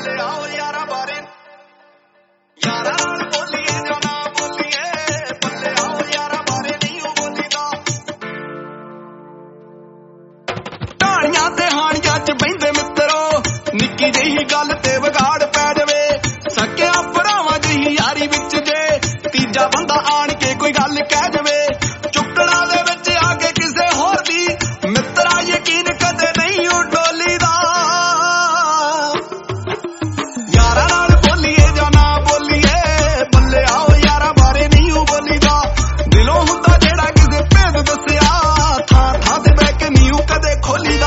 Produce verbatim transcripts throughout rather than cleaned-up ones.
ਬੱਲੇ ਆਓ ਯਾਰਾ ਬਾਰੇ ਯਾਰਾਂ ਨਾਲ ਬੋਲੀਏ ਜਾਂ ਨਾ ਬੋਲੀਏ ਬੱਲੇ ਆਓ ਯਾਰਾ ਬਾਰੇ ਨਹੀਂ ਉਹ ਬੋਲੀਦਾ ਢਾਣੀਆਂ ਤੇ ਹਾਣੀਆਂ ਚ ਬਹਿੰਦੇ ਮਿੱਤਰੋ ਨਿੱਕੀ ਜਿਹੀ ਗੱਲ ਤੇ ਵਿਗਾੜ ਪੈ ਜਾਵੇ ਸਕਿਆ ਭਰਾਵਾਂ ਜਿਹੀ ਯਾਰੀ ਵਿੱਚ ਜੇ ਤੀਜਾ ਬੰਦਾ ਆਣ ਕੇ ਕੋਈ ਗੱਲ ਕਹਿ ਜਾਵੇ ਚੁੱਕਣਾ ਦੇ ਵਿੱਚ ਆ ਕੇ ਕਿਸੇ ਹੋਰ ਦੀ ਮਿੱਤਰਾ ਯਕੀਨ ਕਦੇ ਨਹੀਂ ਉਹ ਡੋਲੀਦਾ ਯਾਰਾਂ ਨਾਲ ਬੋਲੀਏ ਜਾਂ ਨਾ ਬੋਲੀਏ ਬੱਲੇ ਆਓ ਯਾਰਾਂ ਬਾਰੇ ਨਹੀਂ ਉਹ ਬੋਲੀਦਾ ਦਿਲੋਂ ਹੁੰਦਾ ਜਿਹੜਾ ਕਿਸੇ ਭੇਦ ਦੱਸਿਆ ਥਾਂ ਥਾਂ ਤੇ ਬਹਿ ਕੇ ਨਹੀਂ ਉਹ ਕਦੇ ਖੋਲੀਦਾ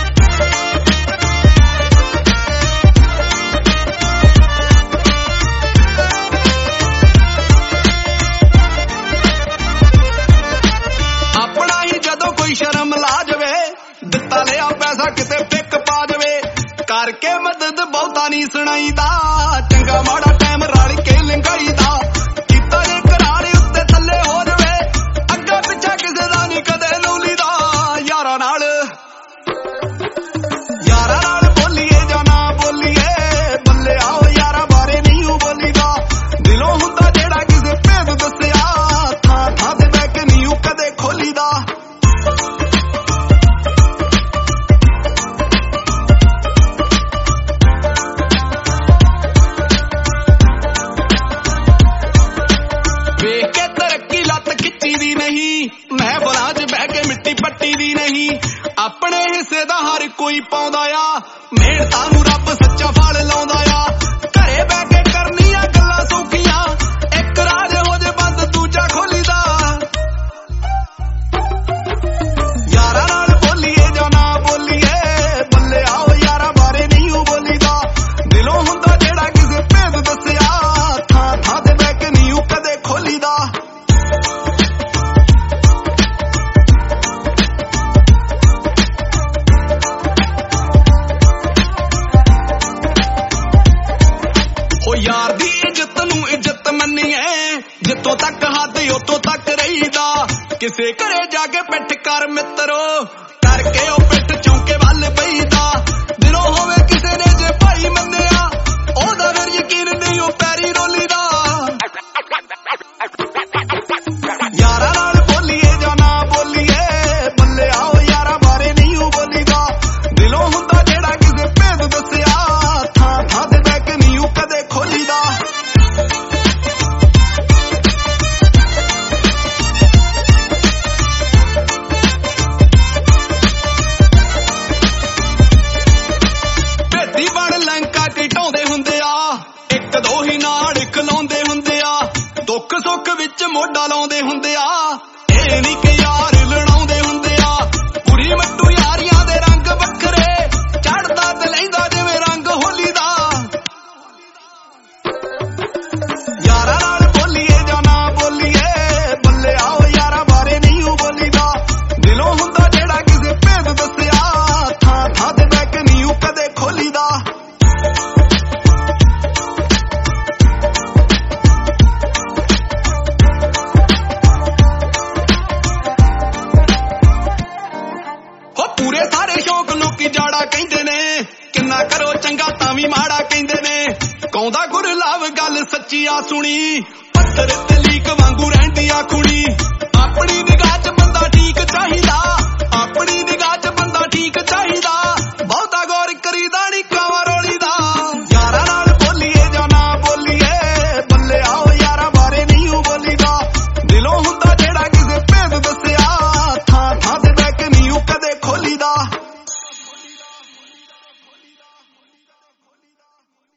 ਸ਼ਰਮ ਲਾ ਜਾਵੇ ਦਿੱਤਾ ਲਿਆ ਪੈਸਾ ਕਿਤੇ ਪਿੱਕ ਪਾ ਜਾਵੇ ਕਰਕੇ ਮਦਦ ਬਹੁਤਾ ਨਹੀਂ ਸੁਣਾਈਦਾ ਚੰਗਾ ਮਾੜਾ ਟਾਈਮ ਰਲ ਕੇ ਲੰਘਾਈਦਾ ਕੀਤਾ ਜੇ ਕਰਾਰੇ ਉੱਤੇ ਥੱਲੇ ਹੋ ਜਾਵੇ ਅੱਗਾ ਪਿੱਛਾ ਕਿਸੇ ਦਾ ਨਹੀਂ ਕਦੇ ਲੂਲੀਦਾ ਯਾਰਾਂ ਨਾਲ ਯਾਰਾਂ ਨਾਲ ਬੋਲੀਏ ਜਾਂ ਨਾ ਬੋਲੀਏ ਬੱਲੇ ਆਓ ਯਾਰਾਂ ਬਾਰੇ ਨਹੀਂ ਉਹ ਬੋਲੀਦਾ ਦਿਲੋਂ ਹੁੰਦਾ ਜਿਹੜਾ ਕਿਸੇ ਭੇਦ ਦੱਸਿਆ ਥਾਂ ਥਾਂ ਤੇ ਬਹਿ ਕੇ ਨਹੀਂ ਉਹ ਕਦੇ ਖੋਲੀਦਾ ਮੈਂ ਬਲਾਂ ਚ ਬਹਿ ਕੇ ਮਿੱਟੀ ਪੱਟੀ ਦੀ ਨਹੀਂ ਆਪਣੇ ਹਿੱਸੇ ਦਾ ਹਰ ਕੋਈ ਪਾਉਂਦਾ ਆ ਮਿਹਨਤਾਂ ਨੂੰ ਰੱਬ ਸੱਚਾ ਫਲ ਲਾਉਂਦਾ ਆ ਘਰੇ ਬਹਿ ਕੇ ਕਰਨੀਆਂ ਗੱਲਾਂ ਸੌਖੀਆਂ ਇੱਕ ਰਾਜ ਹੋ ਜੇ ਬੰਦ ਦੂਜਾ ਖੋਲੀਦਾ ਯਾਰਾਂ ਨਾਲ ਬੋਲੀਏ ਜਾਂ ਨਾ ਬੋਲੀਏ ਬੱਲੇ ਆਓ ਯਾਰਾਂ ਬਾਰੇ ਨਹੀਂ ਉਹ ਬੋਲੀਦਾ ਦਿਲੋਂ ਹੁੰਦਾ ਜਿਹੜਾ ਕਿਸੇ ਭੇਦ ਦੱਸਿਆ ਥਾਂ ਥਾਂ ਤੇ ਬਹਿ ਕੇ ਨਹੀਂ ਉਹ ਕਦੇ ਖੋਲੀਦਾ ਯਾਰ ਦੀ ਇੱਜ਼ਤ ਨੂੰ ਇੱਜ਼ਤ ਮੰਨੀਏ ਜਿੱਥੋਂ ਤੱਕ ਹੱਦ ਉਤੋਂ ਤੱਕ ਰਹੀਦਾ ਕਿਸੇ ਘਰੇ ਜਾ ਕੇ ਪਿੱਠ ਕਰ ਮਿੱਤਰੋ ਕਰਕੇ ਉਹ ਪਿੱਠ ਚੌਂਕੇ ਵੱਲ ਬਈਦਾ ਦਿਲੋਂ ਹੋਵੇ ਕਿਸੇ ਨੇ ਜੇ ਭਾਈ ਮੰਨਿਆ ਉਹਦਾ ਫਿਰ ਯਕੀਨ ਨਹੀਂ ਉਹ ਪੈਰੀ ਰੋਲੀਦਾ ਯਾਰਾਂ ਨਾਲ ਬੋਲੀਏ ਜਾਂ ਨਾ ਬੋਲੀਏ ਬੱਲੇ ਆਓ ਯਾਰਾਂ ਬਾਰੇ ਨਹੀਂ ਉਹ ਬੋਲੀਦਾ ਦਿਲੋਂ ਹੁੰਦਾ ਜਿਹੜਾ ਕਿਸੇ ਭੇਦ ਦੱਸਿਆ ਥਾਂ ਥਾਂ ਤੇ ਬਹਿ ਕੇ ਨਹੀਂ ਉਹ ਕਦੇ ਖੋਲੀਦਾ ਭੇਤੀ ਬਣ ਲੰਕਾ ਘਟਾਉਂਦੇ ਹੁੰਦੇ ਆ ਇੱਕ ਦੋ ਹੀ ਨਾਲ ਖਲਾਉਂਦੇ ਹੁੰਦੇ ਆ ਦੁੱਖ ਸੁੱਖ ਵਿੱਚ ਮੋਢਾ ਲਾਉਂਦੇ ਹੁੰਦੇ ਆ ਇਹ ਨਹੀਂ ਕਿ ਯਾਰ ਲੜਾਉਂਦੇ ਹੁੰਦੇ ਆ ਪੂਰੀ ਮੱਟੂ ਯਾਰੀਆਂ ਦੇ ਰੰਗ ਵੱਖਰੇ ਚੜਦਾ ਤੇ ਲੈਂਦਾ ਜਿਵੇਂ ਰੰਗ ਹੋਲੀ ਦਾ ਯਾਰਾਂ ਨਾਲ ਬੋਲੀਏ ਜਾਂ ਨਾ ਬੋਲੀਏ ਬੱਲੇ ਆਓ ਯਾਰਾਂ ਬਾਰੇ ਨਹੀਂ ਉਹ ਬੋਲੀਦਾ ਦਿਲੋਂ ਹੁੰਦਾ ਜਿਹੜਾ ਕਿਸੇ ਭੇਦ ਦੱਸਿਆ ਥਾਂ ਥਾਂ ਤੇ ਬਹਿ ਕੇ ਨਹੀਂ ਉਹ ਕਦੇ ਖੋਲੀਦਾ ਹੋ ਪੂਰੇ ਸਾਰੇ ਸ਼ੌਕ ਲੋਕੀ ਜਾੜਾ ਕਹਿੰਦੇ ਨੇ ਕਿੰਨਾ ਕਰੋ ਚੰਗਾ ਤਾਂ ਵੀ ਮਾੜਾ ਕਹਿੰਦੇ ਨੇ ਕੌਂਦਾ ਗੁਰਲਾਵ ਗੱਲ ਸੱਚੀ ਆ ਸੁਣੀ ਪੱਥਰ ਤੇ ਲੀਕ ਵਾਂਗੂ ਰਹਿੰਦੀ ਆ ਖੁਣੀ ਆਪਣੀ ਨਿਗਾਹ ਚ ਬੰਦਾ ਠੀਕ ਚਾਹੀਦਾ ਆਪਣੀ ਨਿਗਾਹ ਚ ਬੰਦਾ ਠੀਕ ਚਾਹੀਦਾ ਬਹੁਤਾ ਗੌਰ ਕਰੀਦਾ ਨੀ ਕਾਵਾਂ ਰੋਲੀਦਾ ਯਾਰਾਂ ਨਾਲ ਬੋਲੀਏ ਜਾਂ ਨਾ ਬੋਲੀਏ ਬੱਲੇ ਆਓ ਯਾਰਾਂ ਬਾਰੇ ਨਹੀਂ ਉਹ ਬੋਲੀਦਾ ਦਿਲੋਂ ਹੁੰਦਾ ਜਿਹੜਾ ਕਿਸੇ ਭੇਦ ਦੱਸਿਆ ਥਾਂ ਥਾਂ ਤੇ ਬਹਿ ਕੇ ਨਹੀਂ ਉਹ ਕਦੇ ਖੋਲੀਦਾ